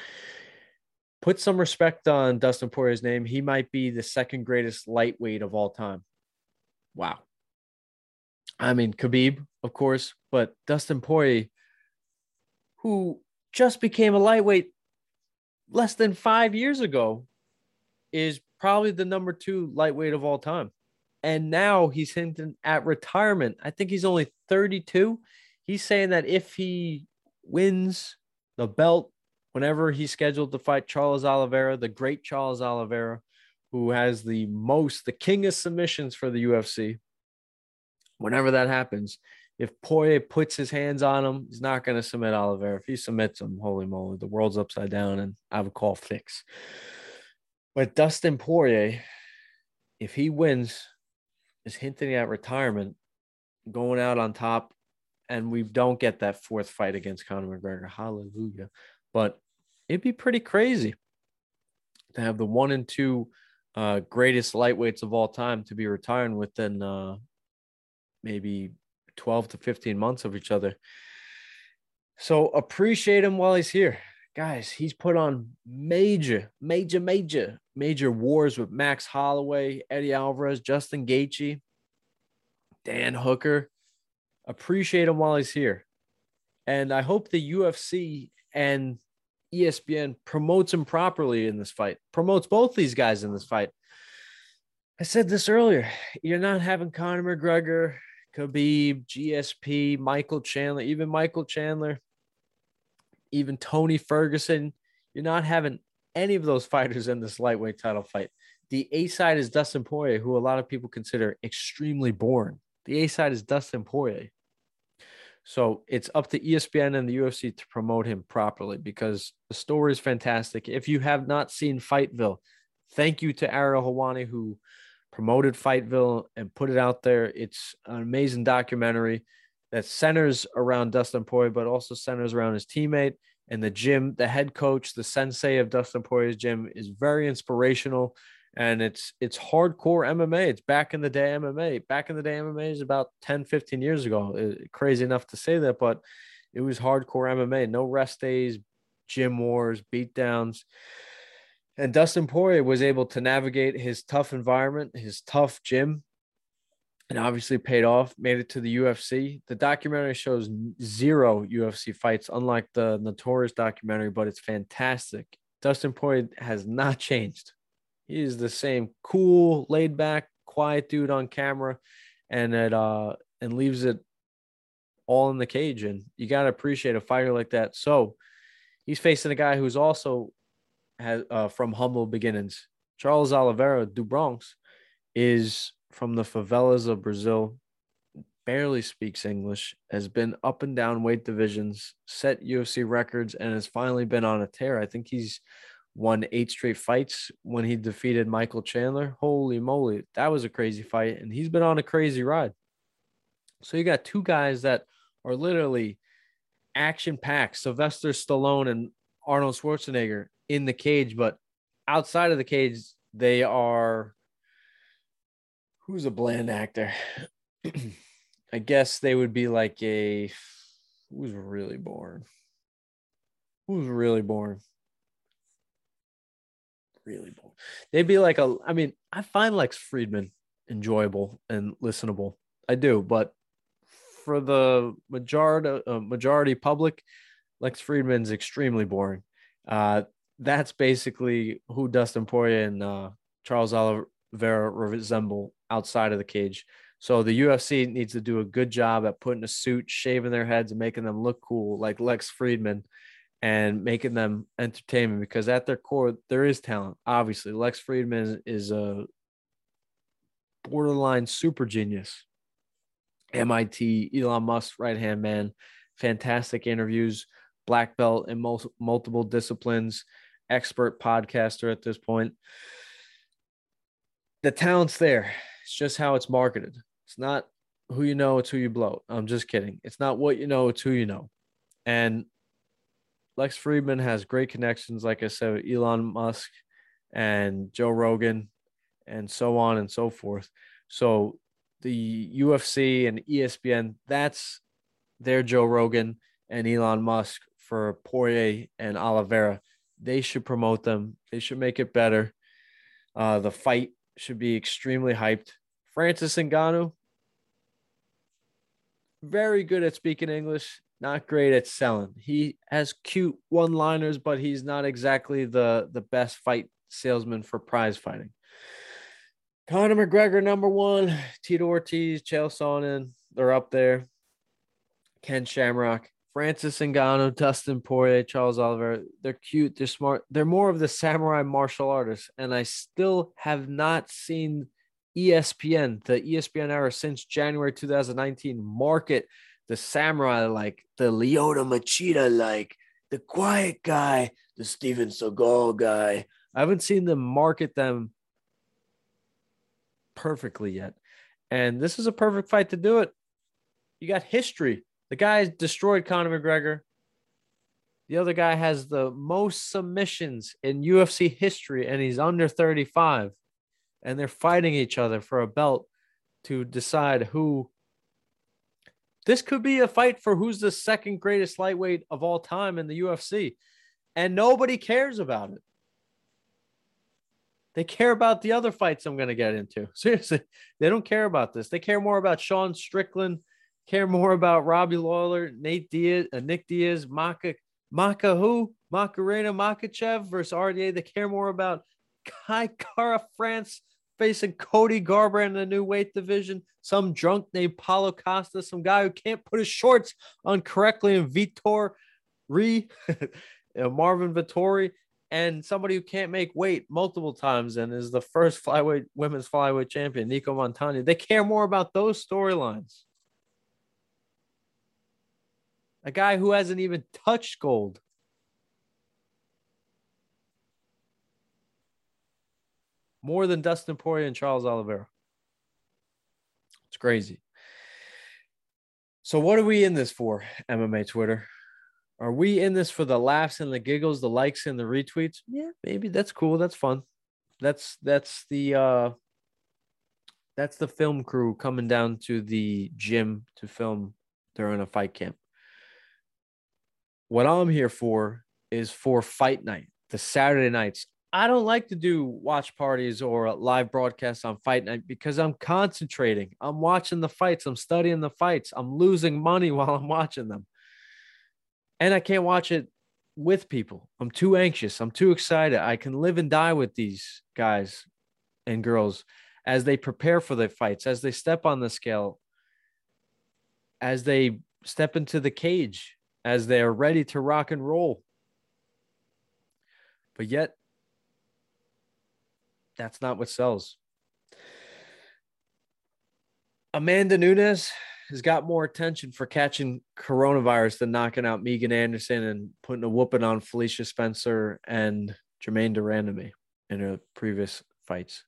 Put some respect on Dustin Poirier's name. He might be the second greatest lightweight of all time. Wow. I mean, Khabib, of course, but Dustin Poirier, who just became a lightweight less than five years ago, is probably the number two lightweight of all time. And now he's hinting at retirement. I think he's only thirty-two. He's saying that if he wins the belt, whenever he's scheduled to fight Charles Oliveira, the great Charles Oliveira, who has the most, the king of submissions for the U F C, whenever that happens, if Poirier puts his hands on him, he's not going to submit Oliveira. If he submits him, holy moly, the world's upside down and I would call fix. But Dustin Poirier, if he wins, is hinting at retirement, going out on top, and we don't get that fourth fight against Conor McGregor. Hallelujah. But it'd be pretty crazy to have the one and two uh, greatest lightweights of all time to be retiring within uh, maybe twelve to fifteen months of each other. So appreciate him while he's here. Guys, he's put on major, major, major, major wars with Max Holloway, Eddie Alvarez, Justin Gaethje, Dan Hooker. Appreciate him while he's here. And I hope the U F C and E S P N promotes him properly in this fight, promotes both these guys in this fight. I said this earlier. You're not having Conor McGregor, Khabib, G S P, Michael Chandler, even Michael Chandler, even Tony Ferguson. You're not having any of those fighters in this lightweight title fight. The A side is Dustin Poirier, who a lot of people consider extremely boring. The A side is Dustin Poirier. So it's up to E S P N and the U F C to promote him properly because the story is fantastic. If you have not seen Fightville, thank you to Ariel Helwani who promoted Fightville and put it out there. It's an amazing documentary that centers around Dustin Poirier, but also centers around his teammate and the gym. The head coach, the sensei of Dustin Poirier's gym, is very inspirational. And it's it's hardcore M M A. It's back in the day M M A. Back in the day M M A is about ten, fifteen years ago. It, crazy enough to say that, but it was hardcore M M A. No rest days, gym wars, beatdowns. And Dustin Poirier was able to navigate his tough environment, his tough gym, and obviously paid off, made it to the U F C. The documentary shows zero U F C fights, unlike the Notorious documentary, but it's fantastic. Dustin Poirier has not changed. He is the same cool, laid back, quiet dude on camera, and it uh and leaves it all in the cage. And you gotta appreciate a fighter like that. So he's facing a guy who's also has uh, from humble beginnings. Charles Oliveira do Bronx is from the favelas of Brazil, barely speaks English, has been up and down weight divisions, set U F C records, and has finally been on a tear. I think he's won eight straight fights when he defeated Michael Chandler. Holy moly, that was a crazy fight, and he's been on a crazy ride. So you got two guys that are literally action-packed, Sylvester Stallone and Arnold Schwarzenegger in the cage, but outside of the cage, they are, who's a bland actor? I guess they would be like a, who's really boring? Who's really boring? Really boring. They'd be like a, I mean, I find Lex Friedman enjoyable and listenable. I do, but for the majority uh, majority public, Lex Friedman's extremely boring. Uh, that's basically who Dustin Poirier and uh, Charles Oliveira resemble outside of the cage. So the U F C needs to do a good job at putting a suit, shaving their heads, and making them look cool like Lex Friedman, and making them entertainment, because at their core, there is talent. Obviously, Lex Friedman is a borderline super genius. M I T, Elon Musk's right-hand man, fantastic interviews, black belt in mul- multiple disciplines, expert podcaster at this point. The talent's there. It's just how it's marketed. It's not who you know, it's who you blow. I'm just kidding. It's not what you know, it's who you know. And Lex Friedman has great connections, like I said, with Elon Musk and Joe Rogan and so on and so forth. So the U F C and E S P N, that's their Joe Rogan and Elon Musk for Poirier and Oliveira. They should promote them. They should make it better. Uh, the fight should be extremely hyped. Francis Ngannou, very good at speaking English, not great at selling. He has cute one-liners, but he's not exactly the, the best fight salesman for prize fighting. Conor McGregor, number one. Tito Ortiz, Chael Sonnen, they're up there. Ken Shamrock, Francis Ngannou, Dustin Poirier, Charles Oliveira. They're cute. They're smart. They're more of the samurai martial artists. And I still have not seen E S P N, the E S P N era since January two thousand nineteen, market the samurai like, the Lyoto Machida like, the quiet guy, the Steven Seagal guy. I haven't seen them market them perfectly yet. And this is a perfect fight to do it. You got history. The guy destroyed Conor McGregor. The other guy has the most submissions in U F C history, and he's under thirty-five. And they're fighting each other for a belt to decide who. This could be a fight for who's the second greatest lightweight of all time in the U F C. And nobody cares about it. They care about the other fights I'm going to get into. Seriously, they don't care about this. They care more about Sean Strickland, care more about Robbie Lawler, Nate Diaz, uh, Nick Diaz, Maka, Maka who? Macarena Makachev versus R D A. They care more about Kai Kara France facing Cody Garbrandt in the new weight division. Some drunk named Paulo Costa, some guy who can't put his shorts on correctly, and Vitor Re, Marvin Vittori, and somebody who can't make weight multiple times and is the first flyweight women's flyweight champion, Nico Montani. They care more about those storylines. A guy who hasn't even touched gold. More than Dustin Poirier and Charles Oliveira. It's crazy. So what are we in this for, M M A Twitter? Are we in this for the laughs and the giggles, the likes and the retweets? Yeah, maybe. That's cool. That's fun. That's that's the uh that's the film crew coming down to the gym to film during a fight camp. What I'm here for is for fight night, the Saturday nights. I don't like to do watch parties or live broadcasts on fight night because I'm concentrating. I'm watching the fights. I'm studying the fights. I'm losing money while I'm watching them. And I can't watch it with people. I'm too anxious. I'm too excited. I can live and die with these guys and girls as they prepare for their fights, as they step on the scale, as they step into the cage, as they're ready to rock and roll. But yet, that's not what sells. Amanda Nunes has got more attention for catching coronavirus than knocking out Megan Anderson and putting a whooping on Felicia Spencer and Jermaine Durandamy in her previous fights.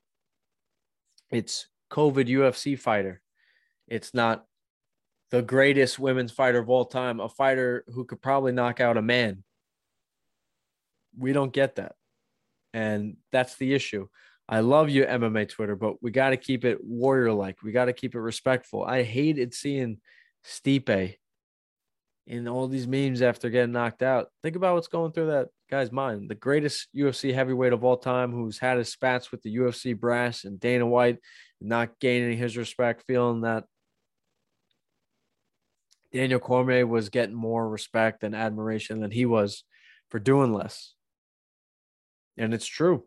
It's COVID U F C fighter. It's not the greatest women's fighter of all time, a fighter who could probably knock out a man. We don't get that. And that's the issue. I love you, M M A Twitter, but we got to keep it warrior-like. We got to keep it respectful. I hated seeing Stipe in all these memes after getting knocked out. Think about what's going through that guy's mind. The greatest U F C heavyweight of all time, who's had his spats with the U F C brass and Dana White, not gaining his respect, feeling that Daniel Cormier was getting more respect and admiration than he was for doing less. And it's true.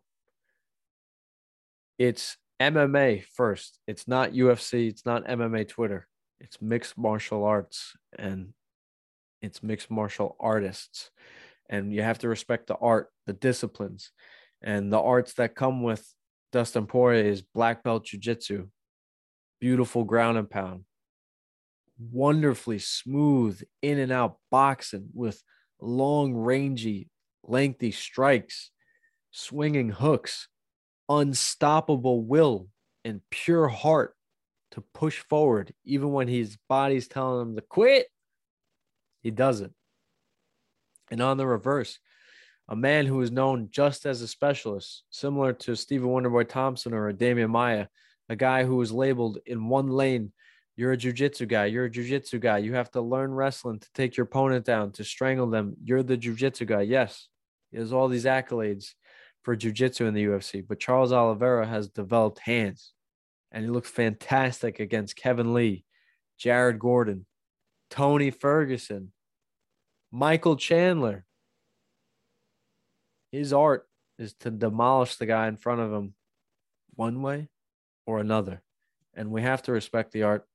It's M M A first. It's not U F C. It's not M M A Twitter. It's mixed martial arts and it's mixed martial artists. And you have to respect the art, the disciplines, and the arts that come with Dustin Poirier is black belt jiu-jitsu, beautiful ground and pound, wonderfully smooth in and out boxing with long, rangy, lengthy strikes, swinging hooks, unstoppable will and pure heart to push forward even when his body's telling him to quit. He doesn't. And on the reverse, a man who is known just as a specialist, similar to Stephen Wonderboy Thompson or a Damian Maia, a guy who is labeled in one lane, you're a jiu-jitsu guy, you're a jiu-jitsu guy, you have to learn wrestling to take your opponent down, to strangle them, you're the jiu-jitsu guy. Yes, he has all these accolades for jiu-jitsu in the U F C, but Charles Oliveira has developed hands, and he looked fantastic against Kevin Lee, Jared Gordon, Tony Ferguson, Michael Chandler. His art is to demolish the guy in front of him one way or another. And we have to respect the art.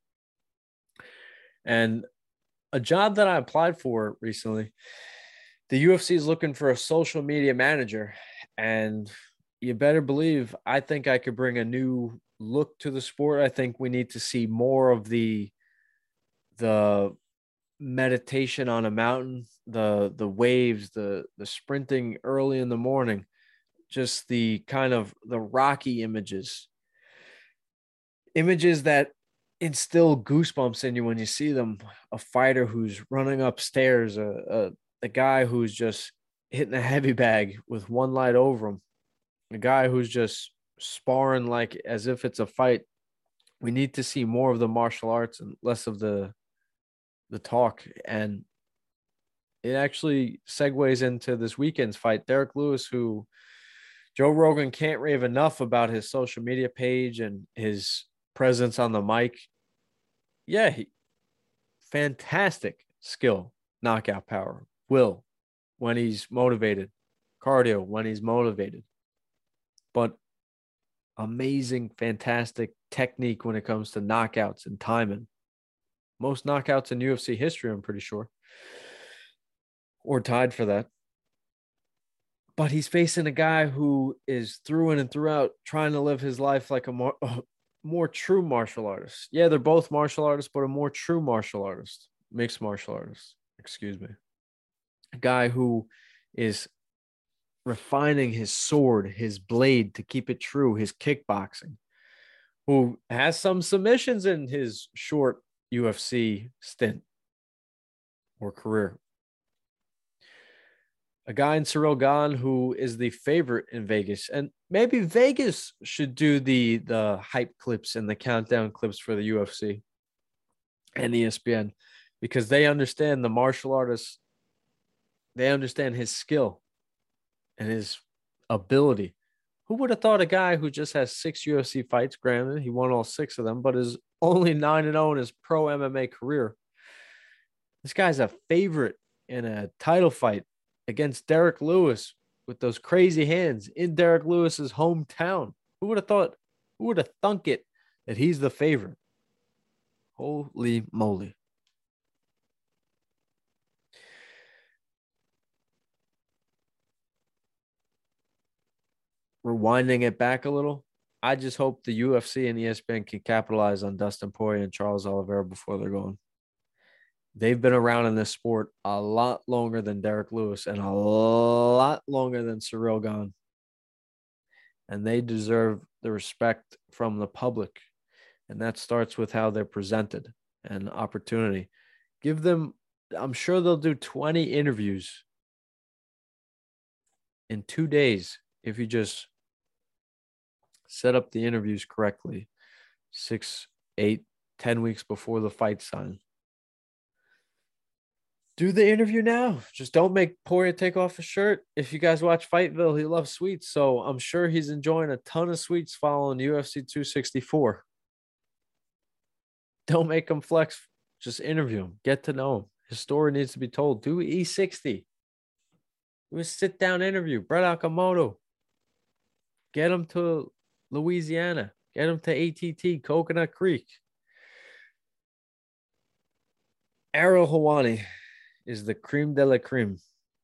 And a job that I applied for recently, the U F C is looking for a social media manager. And you better believe I think I could bring a new look to the sport. I think we need to see more of the the meditation on a mountain, the the waves, the the sprinting early in the morning, just the kind of the Rocky images, images that instill goosebumps in you when you see them. A fighter who's running upstairs, a a, a guy who's just hitting a heavy bag with one light over him, a guy who's just sparring like as if it's a fight. We need to see more of the martial arts and less of the the talk. And it actually segues into this weekend's fight. Derek Lewis, who Joe Rogan can't rave enough about his social media page and his presence on the mic. Yeah, he, fantastic skill, knockout power, will when he's motivated, cardio when he's motivated, but amazing, fantastic technique when it comes to knockouts and timing. Most knockouts in U F C history, I'm pretty sure, or tied for that. But he's facing a guy who is through in and throughout trying to live his life like a more, a more true martial artist. Yeah, they're both martial artists, but a more true martial artist, mixed martial artist, excuse me. A guy who is refining his sword, his blade to keep it true, his kickboxing, who has some submissions in his short U F C stint or career. A guy in Ciryl Gane who is the favorite in Vegas. And maybe Vegas should do the, the hype clips and the countdown clips for the U F C and E S P N, because they understand the martial artist. They understand his skill and his ability. Who would have thought a guy who just has six U F C fights, granted, he won all six of them, but is only nine and oh in his pro M M A career. This guy's a favorite in a title fight against Derek Lewis with those crazy hands in Derek Lewis's hometown. Who would have thought, who would have thunk it that he's the favorite? Holy moly. Rewinding it back a little, I just hope the U F C and E S P N can capitalize on Dustin Poirier and Charles Oliveira before they're gone. They've been around in this sport a lot longer than Derek Lewis and a lot longer than Ciryl Gane. And they deserve the respect from the public. And that starts with how they're presented and opportunity. Give them, I'm sure they'll do twenty interviews in two days if you just set up the interviews correctly, six, eight, ten weeks before the fight sign. Do the interview now. Just don't make Poirier take off his shirt. If you guys watch Fightville, he loves sweets, so I'm sure he's enjoying a ton of sweets following U F C two sixty-four. Don't make him flex Just interview him. Get to know him. His story needs to be told. Do E sixty. Do a sit-down interview. Brett Okamoto. Get him to Louisiana. Get him to A T T, Coconut Creek. Ariel Helwani is the creme de la creme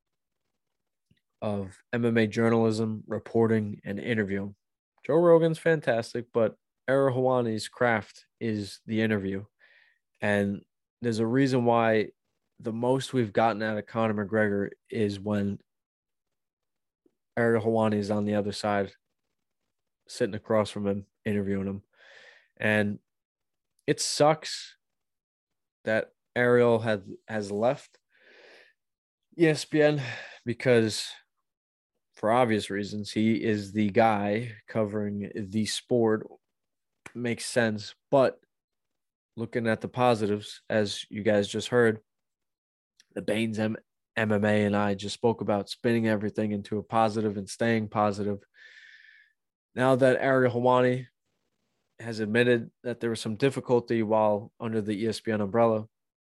of M M A journalism, reporting, and interviewing. Joe Rogan's fantastic, but Ariel Helwani's craft is the interview. And there's a reason why the most we've gotten out of Conor McGregor is when Ariel Helwani is on the other side, sitting across from him, interviewing him. And it sucks that Ariel has, has left E S P N because, for obvious reasons, he is the guy covering the sport. Makes sense. But looking at the positives, as you guys just heard, the Baines M- MMA and I just spoke about spinning everything into a positive and staying positive. Now that Ariel Helwani has admitted that there was some difficulty while under the E S P N umbrella,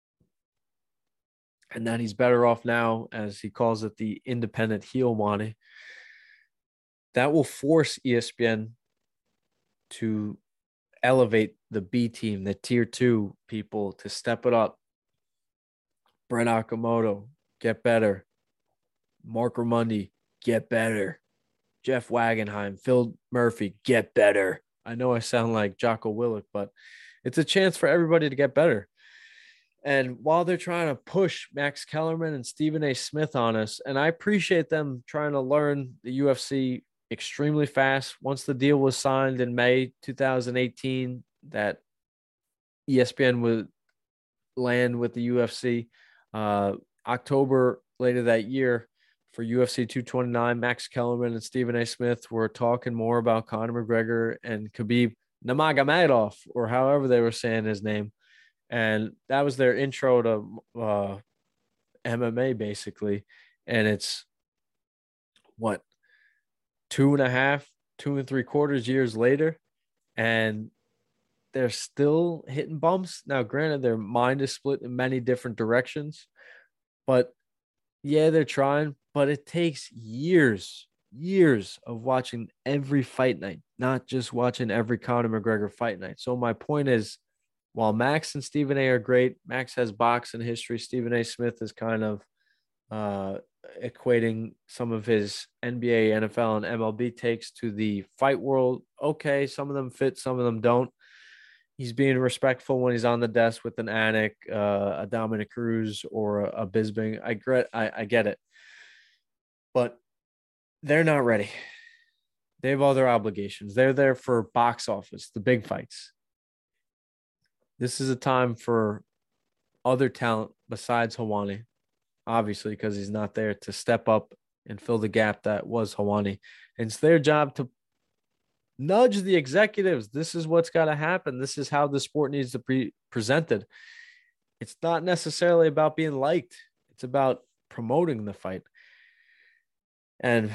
and that he's better off now, as he calls it, the independent heel Wani, that will force E S P N to elevate the B team, the tier two people, to step it up. Brett Okamoto, get better. Mark Ramundi, get better. Jeff Wagenheim, Phil Murphy, get better. I know I sound like Jocko Willick, but it's a chance for everybody to get better. And while they're trying to push Max Kellerman and Stephen A. Smith on us, and I appreciate them trying to learn the U F C extremely fast. Once the deal was signed in May two thousand eighteen, that E S P N would land with the U F C. Uh, October later that year for U F C two twenty-nine, Max Kellerman and Stephen A. Smith were talking more about Conor McGregor and Khabib Nurmagomedov, or however they were saying his name. And that was their intro to uh, M M A, basically. And it's what, two and a half, two and three quarters years later, and they're still hitting bumps. Now, granted, their mind is split in many different directions, but yeah, they're trying, but it takes years, years of watching every fight night, not just watching every Conor McGregor fight night. So my point is, while Max and Stephen A are great, Max has boxing history. Stephen A. Smith is kind of uh, equating some of his N B A, N F L, and M L B takes to the fight world. Okay, some of them fit, some of them don't. He's being respectful when he's on the desk with an Anik, uh, a Dominic Cruz, or a, a Bisping. I get, I, I get it, but they're not ready. They have other obligations. They're there for box office, the big fights. This is a time for other talent besides Helwani, obviously, because he's not there, to step up and fill the gap that was Helwani. And it's their job to nudge the executives. This is what's got to happen. This is how the sport needs to be presented. It's not necessarily about being liked. It's about promoting the fight and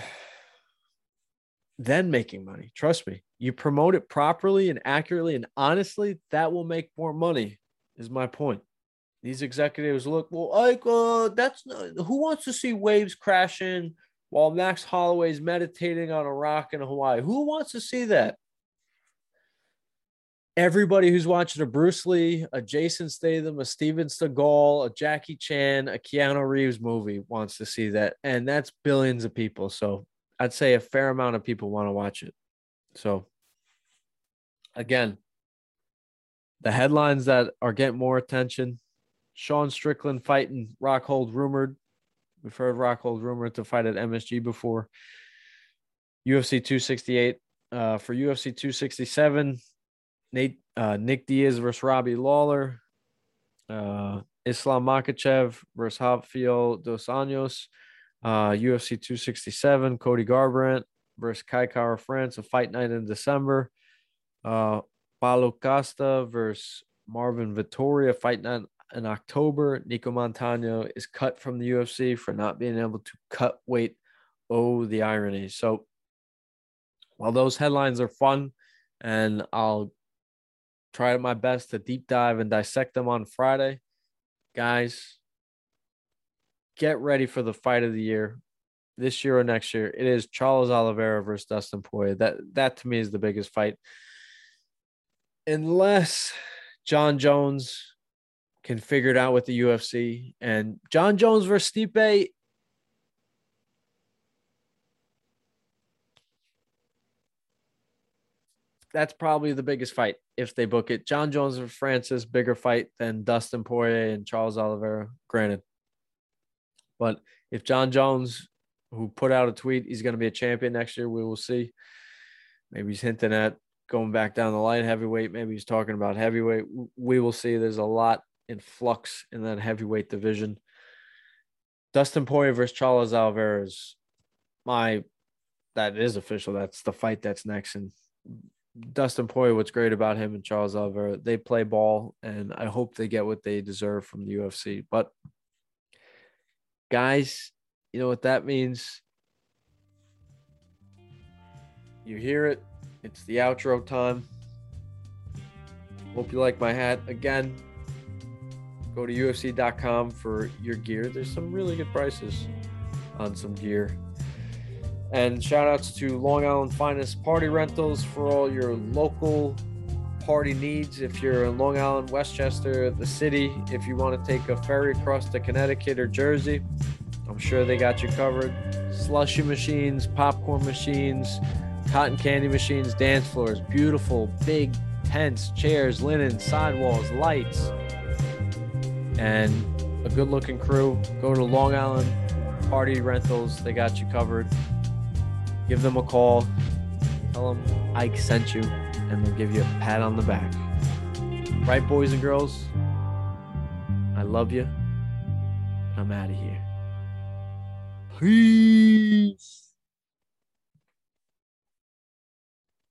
then making money. Trust me, you promote it properly and accurately and honestly, that will make more money, is my point. These executives look, well, like, uh, that's not, who wants to see waves crashing while Max Holloway's meditating on a rock in Hawaii? Who wants to see that? Everybody who's watching a Bruce Lee, a Jason Statham, a Steven Seagal, a Jackie Chan, a Keanu Reeves movie wants to see that. And that's billions of people. So I'd say a fair amount of people want to watch it. So again, the headlines that are getting more attention: Sean Strickland fighting Rockhold rumored. We've heard Rockhold rumored to fight at M S G before. U F C two sixty-eight. Uh, for U F C two sixty-seven, Nate uh, Nick Diaz versus Robbie Lawler. Uh, Islam Makhachev versus Rafael Dos Anjos. Uh, U F C two sixty-seven, Cody Garbrandt versus Kai Kara France, a fight night in December. Uh, Paulo Costa versus Marvin Vittoria, fight night in October. Nico Montano is cut from the U F C for not being able to cut weight. Oh, the irony. So while those headlines are fun, and I'll try my best to deep dive and dissect them on Friday. Guys, get ready for the fight of the year, this year or next year. It is Charles Oliveira versus Dustin Poirier. That, that to me is the biggest fight. Unless John Jones can figure it out with the U F C. And John Jones versus Stipe, that's probably the biggest fight if they book it. John Jones versus Francis, bigger fight than Dustin Poirier and Charles Oliveira, granted. But if John Jones, who put out a tweet, he's going to be a champion next year, we will see. Maybe he's hinting at going back down the light heavyweight. Maybe he's talking about heavyweight. We will see. There's a lot in flux in that heavyweight division. Dustin Poirier versus Charles Oliveira is my, that is official. That's the fight that's next. And Dustin Poirier, what's great about him and Charles Oliveira, they play ball, and I hope they get what they deserve from the U F C. But guys, you know what that means? You hear it. It's the outro time. Hope you like my hat. Again, go to U F C dot com for your gear. There's some really good prices on some gear. And shout outs to Long Island Finest Party Rentals for all your local party needs. If you're in Long Island, Westchester, the city, if you want to take a ferry across to Connecticut or Jersey, I'm sure they got you covered. Slushy machines, popcorn machines, cotton candy machines, dance floors, beautiful big tents, chairs, linen, sidewalls, lights, and a good looking crew. Go to Long Island Party Rentals. They got you covered. Give them a call. Tell them Ike sent you, and they'll give you a pat on the back. Right, boys and girls? I love you. I'm out of here. Peace.